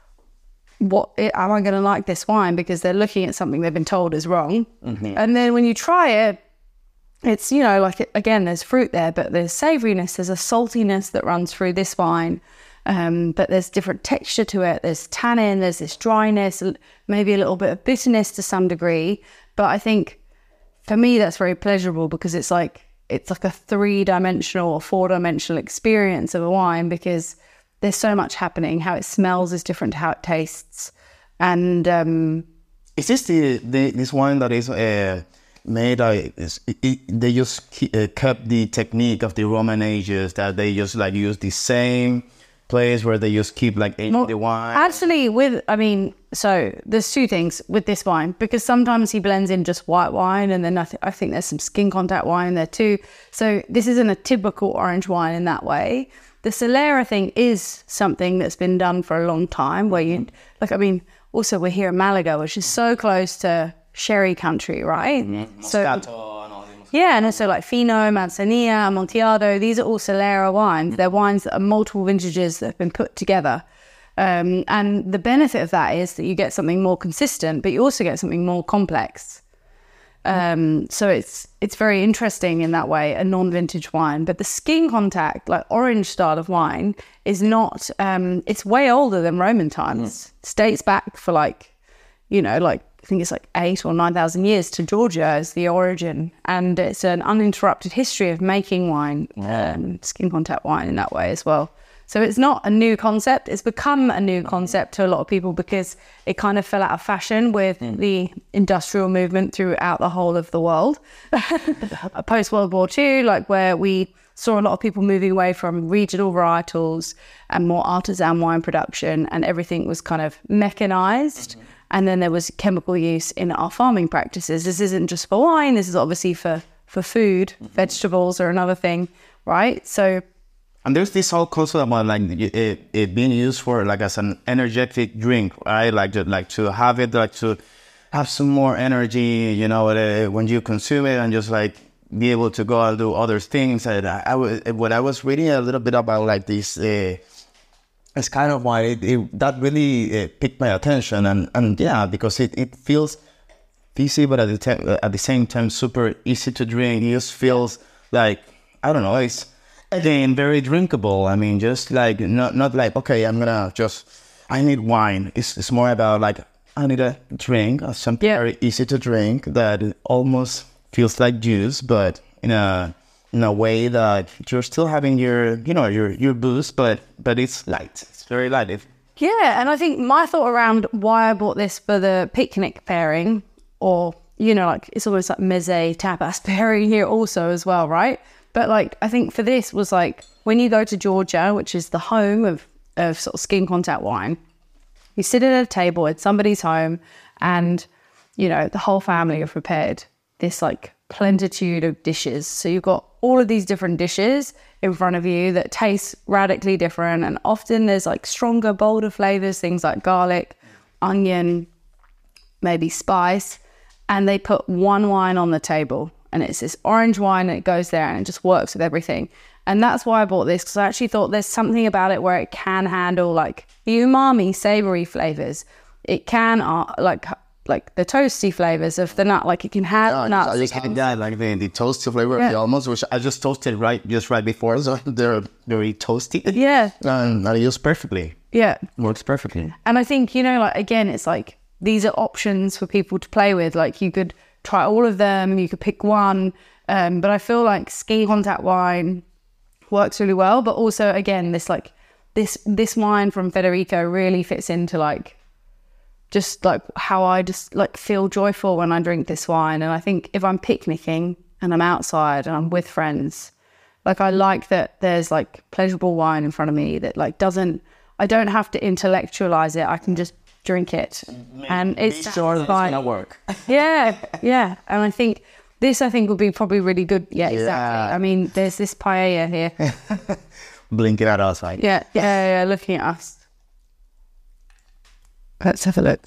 am I going to like this wine? Because they're looking at something they've been told is wrong. Mm-hmm. And then when you try it, it's, again, there's fruit there, but there's savouriness, there's a saltiness that runs through this wine. But there's different texture to it. There's tannin, there's this dryness, maybe a little bit of bitterness to some degree. But I think for me, that's very pleasurable because it's like, it's like a 3-dimensional or 4-dimensional experience of a wine, because there's so much happening. How it smells is different to how it tastes. And is this this wine that is made? They just kept the technique of the Roman ages, that they just like use the same place where they just keep like aging the wine. Actually, so there's two things with this wine, because sometimes he blends in just white wine, and then I think there's some skin contact wine in there too. So this isn't a typical orange wine in that way. The Solera thing is something that's been done for a long time, where you, also we're here in Malaga, which is so close to sherry country, right? Mm-hmm. So, Moscato and all these. yeah, and so like Fino, Manzanilla, Amontillado, these are all Solera wines. They're wines that are multiple vintages that have been put together. And the benefit of that is that you get something more consistent, but you also get something more complex. So it's very interesting in that way, a non-vintage wine. But the skin contact, like orange style of wine, is not, it's way older than Roman times. It dates back for I think it's like 8,000 or 9,000 years to Georgia as the origin. And it's an uninterrupted history of making wine, skin contact wine in that way as well. So it's not a new concept. It's become a new concept to a lot of people because it kind of fell out of fashion with the industrial movement throughout the whole of the world. Post-World War II, where we saw a lot of people moving away from regional varietals and more artisan wine production, and everything was kind of mechanized. And then there was chemical use in our farming practices. This isn't just for wine. This is obviously for food. Vegetables are another thing, right? So... And there's this whole concept about it being used for as an energetic drink, right? To have it, to have some more energy, when you consume it, and just be able to go and do other things. And when I was reading a little bit about this, it's kind of why that really piqued my attention, and yeah, because it feels fizzy, but at the same time super easy to drink. It just feels I don't know, it's. Again, very drinkable. I mean, just not okay, I need wine. It's more about I need a drink, something very easy to drink that almost feels like juice, but in a way that you're still having your booze, but it's light. It's very light. Yeah, and I think my thought around why I bought this for the picnic pairing, or it's almost like meze tapas pairing here also as well, right? But I think for this was when you go to Georgia, which is the home of sort of skin contact wine, you sit at a table at somebody's home, and the whole family are prepared this plenitude of dishes. So you've got all of these different dishes in front of you that taste radically different, and often there's stronger, bolder flavors, things like garlic, onion, maybe spice, and they put one wine on the table. And it's this orange wine, and it goes there, and it just works with everything. And that's why I bought this, because I actually thought there's something about it where it can handle the umami, savory flavors. It can the toasty flavors of the nut. It can have nuts. I just had the toasty flavor of the almonds, which I just toasted right before, so they're very toasty. Yeah, and that used perfectly. Yeah, works perfectly. And I think again, it's these are options for people to play with. You could try all of them, you could pick one, but I feel skin contact wine works really well. But also, again, this wine from Federico really fits into how I just feel joyful when I drink this wine. And I think if I'm picnicking and I'm outside and I'm with friends, I like that there's pleasurable wine in front of me that I don't have to intellectualize it. I can just drink it, and it's sure that it's gonna work. yeah And I think this would be probably really good. Exactly. I mean, there's this paella here blinking at us, right? Yeah, looking at us. Let's have a look.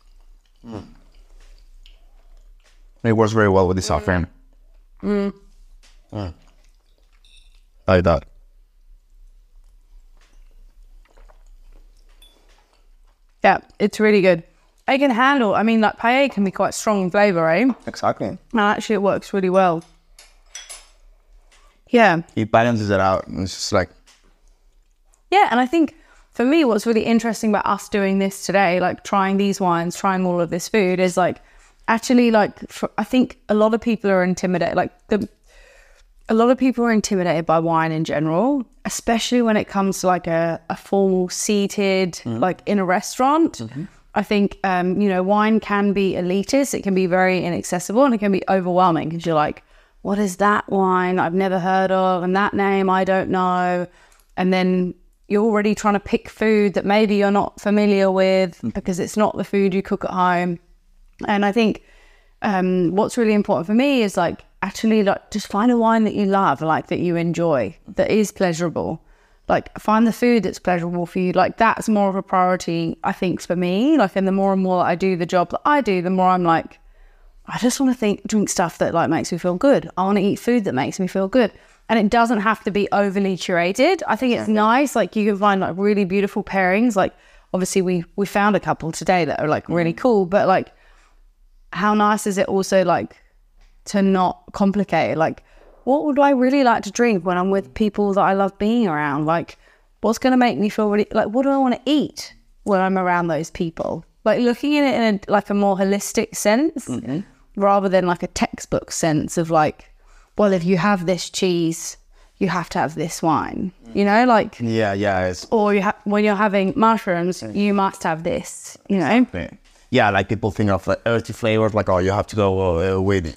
It works very well with the saffron. Like that. Yeah, it's really good. I can handle, paella can be quite strong in flavour, right? Exactly. And actually it works really well. Yeah. It balances it out. It's just Yeah, and I think for me what's really interesting about us doing this today, trying these wines, trying all of this food, is actually I think a lot of people are intimidated. a lot of people are intimidated by wine in general, especially when it comes to like a formal seated, like in a restaurant. I think, wine can be elitist. It can be very inaccessible and it can be overwhelming because you're like, what is that wine I've never heard of? And that name I don't know. And then you're already trying to pick food that maybe you're not familiar with because it's not the food you cook at home. And I think what's really important for me is like actually like just find a wine that you love, like that you enjoy, that is pleasurable. Like find the food that's pleasurable for you. Like that's more of a priority, I think, for me. Like, and the more and more I do the job that I do, the more I'm like, I just want to drink stuff that like makes me feel good. I want to eat food that makes me feel good. And it doesn't have to be overly curated. I think it's nice. Like you can find like really beautiful pairings. Like obviously we found a couple today that are like really cool, but like how nice is it also like to not complicate it? Like what would I really like to drink when I'm with people that I love being around? Like what's going to make me feel really, like what do I want to eat when I'm around those people? Like looking at it in a more holistic sense rather than like a textbook sense of like, well, if you have this cheese, you have to have this wine, you know, like... Yeah. Or when you're having mushrooms, you must have this, you know? Yeah, like people think of like earthy flavors, like, oh, you have to go with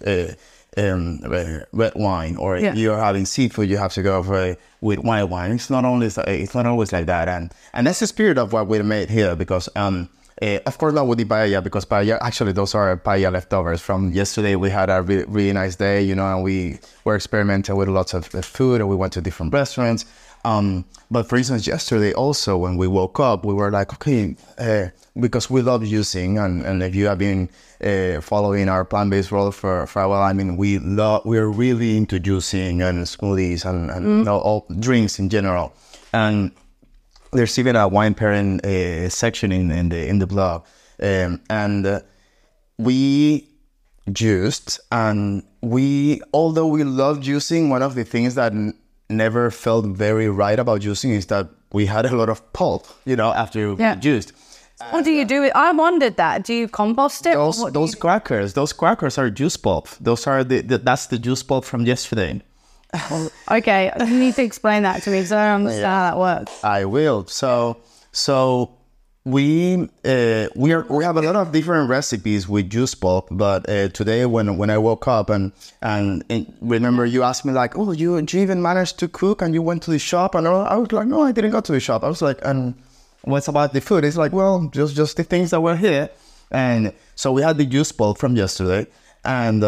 red wine, or you're having seafood, you have to go with white wine. It's not always like that, and that's the spirit of what we made here. Because of course not with the paella, because paella, actually those are paella leftovers from yesterday. We had a really nice day, you know, and we were experimenting with lots of food, and we went to different restaurants. But for instance, yesterday also when we woke up, we were like, okay, because we love juicing, and if you have been following our plant-based world for a while, I mean, we're really into juicing and smoothies and all drinks in general. And there's even a wine pairing section in the blog, and we juiced, and although we love juicing, one of the things that never felt very right about juicing is that we had a lot of pulp, you know, after we juiced. What do you do? I wondered that. Do you compost it? Those crackers are juice pulp. Those are that's the juice pulp from yesterday. Okay, you need to explain that to me because I don't understand how that works. I will. So we have a lot of different recipes with juice pulp, but today when I woke up and remember you asked me like, oh, you even managed to cook and you went to the shop, and I was like, no, I didn't go to the shop. I was like, and what's about the food? It's like, well, just the things that were here. And so we had the juice pulp from yesterday, and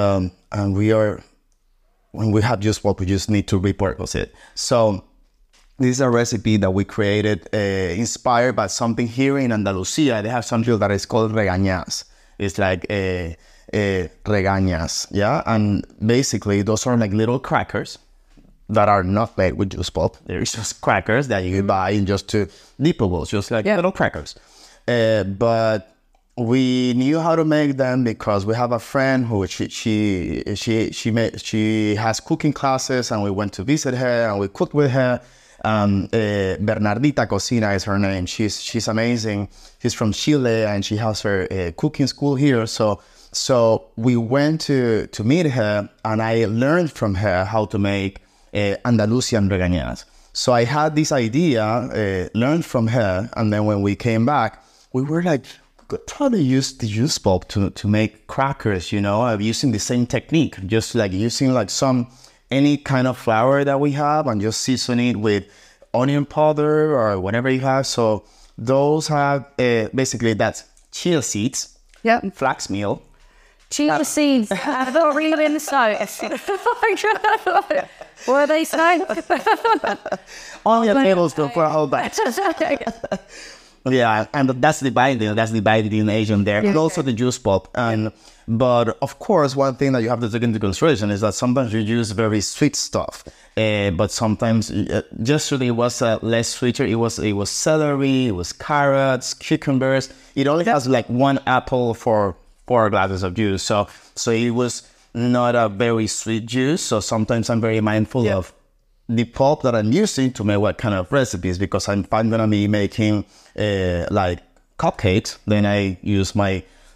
when we have juice pulp, we just need to repurpose it. So this is a recipe that we created inspired by something here in Andalusia. They have something that is called regañas. It's like regañas, yeah? And basically, those are like little crackers that are not made with juice pulp. They're just crackers that you buy in just to dippables, just like little crackers. But we knew how to make them because we have a friend who she has cooking classes, and we went to visit her and we cooked with her. Bernardita Cocina is her name. She's amazing. She's from Chile, and she has her cooking school here. So we went to meet her, and I learned from her how to make Andalusian regañas. So I had this idea, learned from her, and then when we came back, we were like, try to use the juice pulp to make crackers, you know, using the same technique, just like using like any kind of flour that we have, and just season it with onion powder or whatever you have. So those have basically that's chia seeds, flax meal. Chia seeds. I don't read in the sites. What are they saying? Only a tablespoon for a whole batch. Yeah, and that's the binding in Asian there, and also the juice pulp. But of course, one thing that you have to take into consideration is that sometimes you use very sweet stuff, but sometimes yesterday was less sweeter. It was celery, it was carrots, cucumbers. It only has like one apple for 4 glasses of juice, so it was not a very sweet juice. So sometimes I'm very mindful of the pulp that I'm using to make what kind of recipes, because if I'm gonna be making like cupcakes, then I use my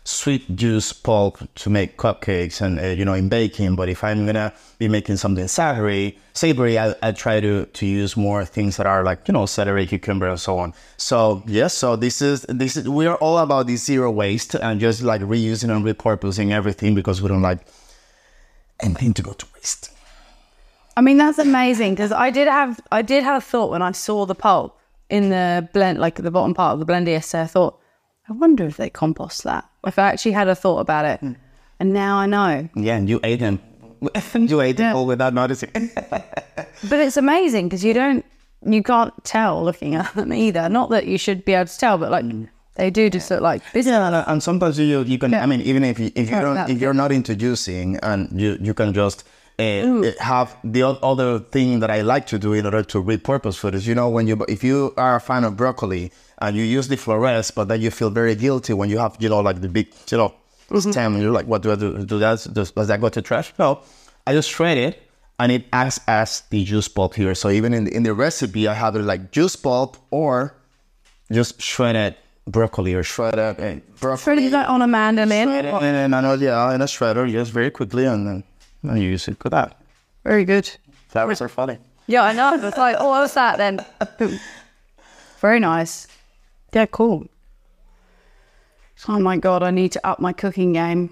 sweet juice pulp to make cupcakes and in baking. But if I'm gonna be making something savory, I try to use more things that are like celery, cucumber, and so on. So yes, so this is we are all about the zero waste and just like reusing and repurposing everything because we don't like anything to go to waste. I mean, that's amazing because I did have a thought when I saw the pulp in the blend, like at the bottom part of the blender yesterday. I thought, I wonder if they compost that. If I actually had a thought about it, and now I know. Yeah, and you ate them. You ate them all without noticing. But it's amazing because you can't tell looking at them either. Not that you should be able to tell, but like they do just look like this. Yeah, and sometimes you can. I mean, even if you're not into juicing, and you can just have the other thing that I like to do in order to repurpose food is if you are a fan of broccoli and you use the florets, but then you feel very guilty when you have like the big stem and you're like, what do I do? Does that go to trash? No, I just shred it and it acts as the juice pulp here. So even in the recipe, I have it like juice pulp or just shredded broccoli or shredded broccoli. Shredded that on a mandolin. In a shredder, just very quickly, and then I use it for that. Very good. Flowers are funny. Yeah, I know. It's like, what was that then? Very nice. Yeah, cool. Oh my God, I need to up my cooking game.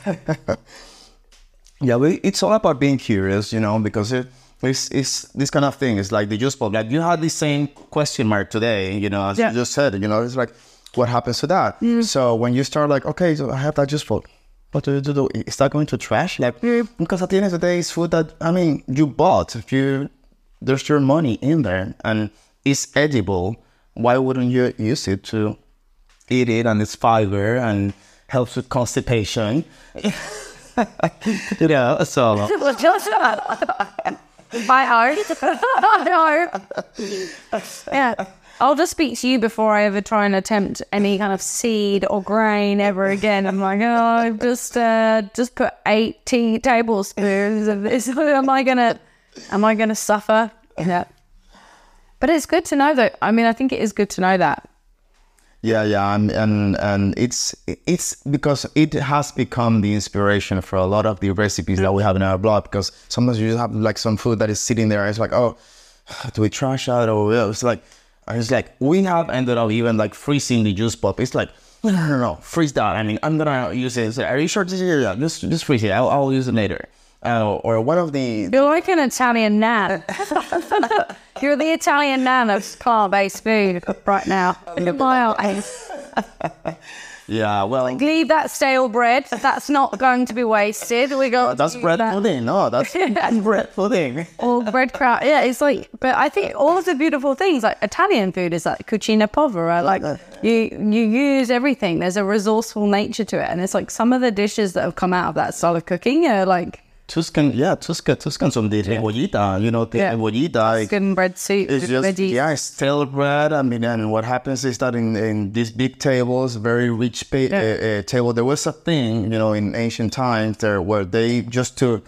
Yeah, it's all about being curious, because it's this kind of thing. It's like the juice pulp. Like you had the same question mark today, as you just said. It's like, what happens to that? So when you start like, okay, so I have that juice pulp. What do you do? Is that going to trash? Because at the end of the day, it's food that you bought. There's your money in there and it's edible. Why wouldn't you use it to eat it? And it's fiber and helps with constipation. So By heart. Yeah. I'll just speak to you before I ever try and attempt any kind of seed or grain ever again. I'm like, I've just put 8 tablespoons of this. Am I gonna suffer? Yeah. But it's good to know that. I mean, I think it is good to know that. Yeah, and it's because it has become the inspiration for a lot of the recipes that we have in our blog. Because sometimes you just have like some food that is sitting there. It's like, oh, do we trash that or it's like. It's like we have ended up even like freezing the juice pulp. It's like no, freeze that. I mean, I'm gonna use it. Like, are you sure? Yeah, just freeze it. I'll use it later. Or one of the. You're like an Italian nan. You're the Italian nan of plant-based food right now. In my eyes. Yeah, well, leave that stale bread. That's not going to be wasted. We got that's bread pudding. No, that's bread pudding. Or bread crowd. Yeah, it's like. But I think all of the beautiful things like Italian food is like cucina povera. Like you use everything. There's a resourceful nature to it, and it's like some of the dishes that have come out of that style of cooking are like. Tuscan some did cebollita, cebollita. Tuscan bread soup. It's just veggies. Stale bread. I mean, and what happens is that in these big tables, very rich table, there was a thing, in ancient times there where they just to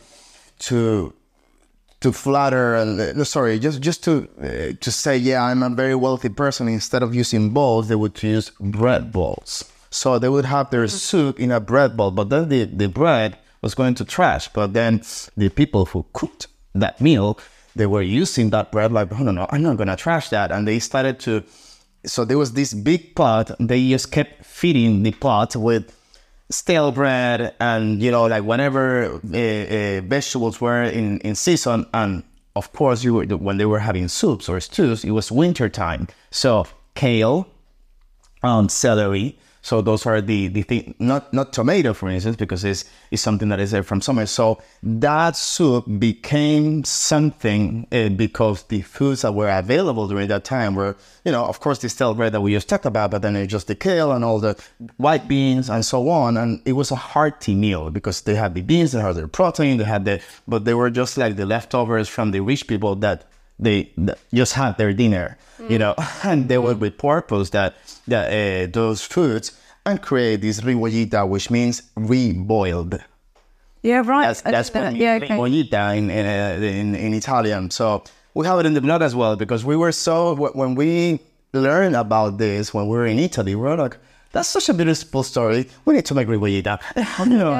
flatter and just to say, yeah, I'm a very wealthy person. Instead of using bowls, they would use bread bowls. So they would have their soup in a bread bowl, but then the bread was going to trash. But then the people who cooked that meal, they were using that bread like, no, I'm not going to trash that. And they started to, so there was this big pot. They just kept feeding the pot with stale bread and, like whenever vegetables were in season. And of course, when they were having soups or stews, it was winter time. So kale, celery. So those are the thing, not tomato, for instance, because it's something that is there from summer. So that soup became something because the foods that were available during that time were, of course, the stale bread that we just talked about, but then it's just the kale and all the white beans and so on. And it was a hearty meal because they had the beans, they had their protein, but they were just like the leftovers from the rich people that they just had their dinner, and they would repurpose those foods and create this ribollita, which means reboiled. Yeah, right. That's ribollita in Italian. So we have it in the blog as well because we were when we learned about this when we were in Italy, we were like, that's such a beautiful story. We need to make Ribollita. You know,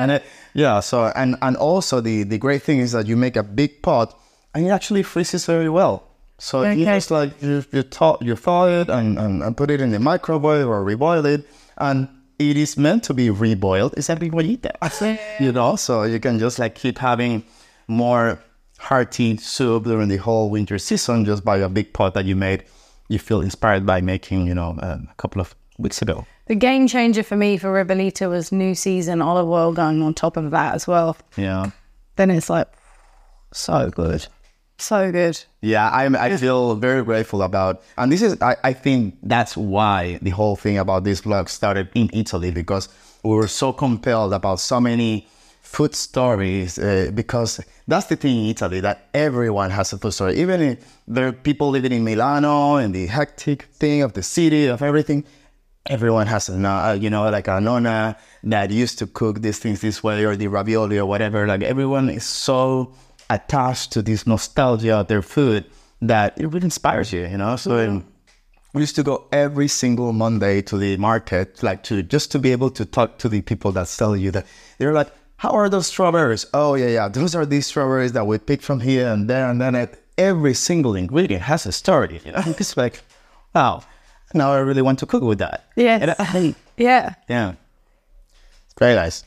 and also the great thing is that you make a big pot and it actually freezes very well. So you just like you thaw it and put it in the microwave or reboil it, and it is meant to be reboiled. It's a ribollita, you know. So you can just like keep having more hearty soup during the whole winter season just by a big pot that you made. You feel inspired by making, you know, a couple of weeks ago. The game changer for me for ribollita was new season olive oil going on top of that as well. Yeah. Then it's like So good. so good. Yeah, I feel very grateful about, and this is, I think that's why the whole thing about this vlog started in Italy, because we were so compelled about so many food stories, because that's the thing in Italy, that everyone has a food story. Even if there are people living in Milano and the hectic thing of the city, of everything, everyone has a, you know, like a nonna that used to cook these things this way, or the ravioli or whatever. Like everyone is so attached to this nostalgia of their food that it really inspires you, you know? So we used to go every single Monday to the market, like just to be able to talk to the people that sell you that. They're like, how are those strawberries? Oh, yeah, those are these strawberries that we picked from here and there. And then every single ingredient has a story, you know? It's like, wow, now I really want to cook with that. Yes. Yeah. It's very nice.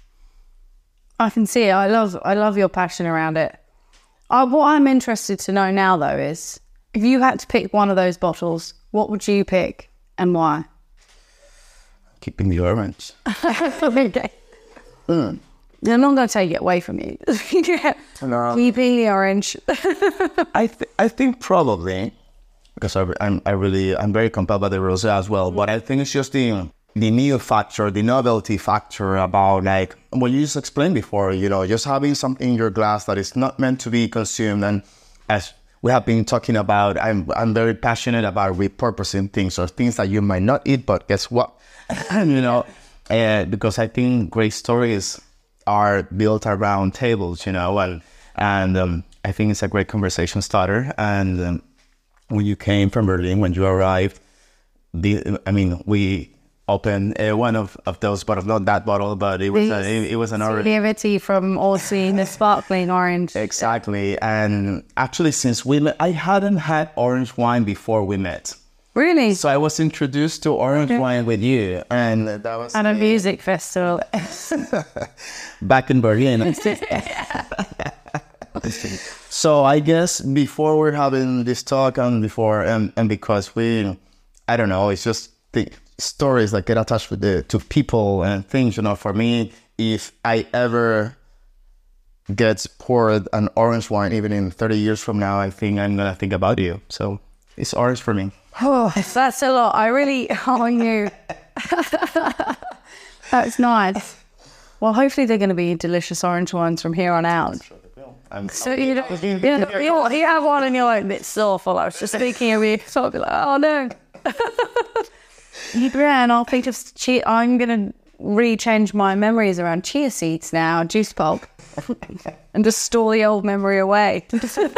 I can see it. I love your passion around it. What I'm interested to know now, though, is if you had to pick one of those bottles, what would you pick and why? Keeping the orange. Okay. I'm not going to take it away from you. No. Keeping the orange. I think probably, because I'm very compelled by the rosé as well, but I think it's just the new factor, the novelty factor about, like what you just explained before, you know, just having something in your glass that is not meant to be consumed. And as we have been talking about, I'm very passionate about repurposing things, or things that you might not eat, but guess what? You know, because I think great stories are built around tables, you know, and I think it's a great conversation starter. And when you came from Berlin, when you arrived, we opened one of those bottles, not that bottle, but it was an orange. Levity from Orsi, the sparkling orange. Exactly. And actually, since we met, I hadn't had orange wine before we met. Really? So I was introduced to orange wine with you, and that was at a music festival back in Berlin. So I guess before we're having this talk, and because I don't know, it's just the stories that get attached with to people and things, you know. For me, if I ever get poured an orange wine, even in 30 years from now, I think I'm gonna think about you. So it's orange for me. Oh, that's a lot. I really on you. That's nice. Well, hopefully they're going to be delicious orange wines from here on out. So you have one and you're like, it's awful. I was just thinking of you. So I'll be like, oh no. And I'll think of I'm going to rechange my memories around chia seeds now, juice pulp, and just store the old memory away.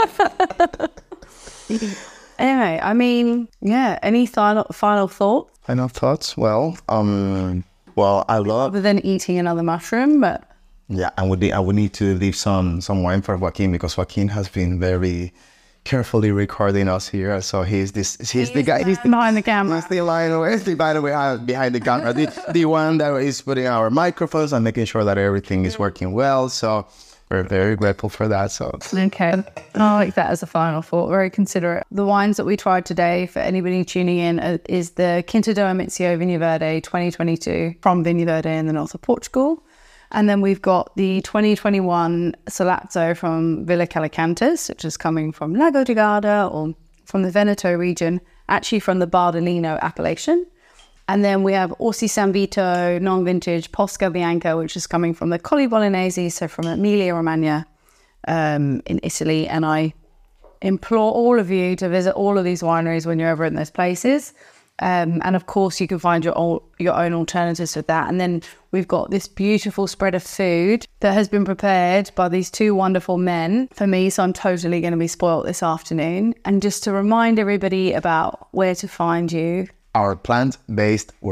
Anyway, I mean, yeah. Any final thoughts? Final thoughts? Well, I love, other than eating another mushroom, but yeah, I would need to leave some wine for Joaquin, because Joaquin has been very carefully recording us here. So he's the guy behind the camera. He's the line behind the camera, the one that is putting our microphones and making sure that everything is working well. So we're very grateful for that. So okay, I like that as a final thought. Very considerate. The wines that we tried today, for anybody tuning in, is the Quinta do Amicio Vinho Verde 2022 from Vinho Verde in the north of Portugal, and then we've got the 2021 Salazzo from Villa Calicantes, which is coming from Lago di Garda, or from the Veneto region, actually from the Bardolino appellation. And then we have Orsi San Vito non-vintage Posca Bianca, which is coming from the Colli Bolognesi, so from Emilia-Romagna in Italy. And I implore all of you to visit all of these wineries when you're ever in those places. And of course, you can find your own alternatives with that. And then we've got this beautiful spread of food that has been prepared by these two wonderful men for me. So I'm totally going to be spoilt this afternoon. And just to remind everybody about where to find you. Our plant-based world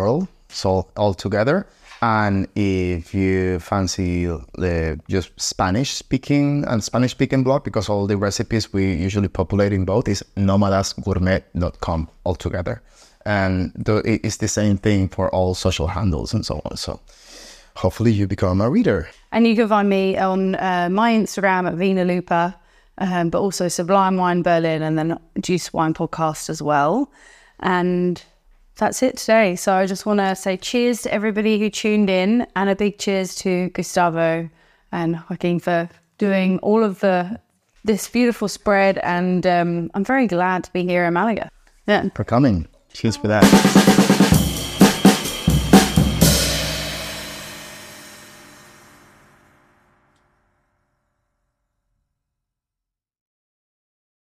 So all together. And if you fancy just Spanish-speaking blog, because all the recipes we usually populate in both is nomadasgourmet.com altogether. And it's the same thing for all social handles and so on. So hopefully you become a reader. And you can find me on my Instagram at Vina Lupa, but also Sublime Wine Berlin, and then Juice Wine Podcast as well. And that's it today. So I just want to say cheers to everybody who tuned in, and a big cheers to Gustavo and Joaquin for doing all of this beautiful spread. And I'm very glad to be here in Malaga. For coming. Cheers for that.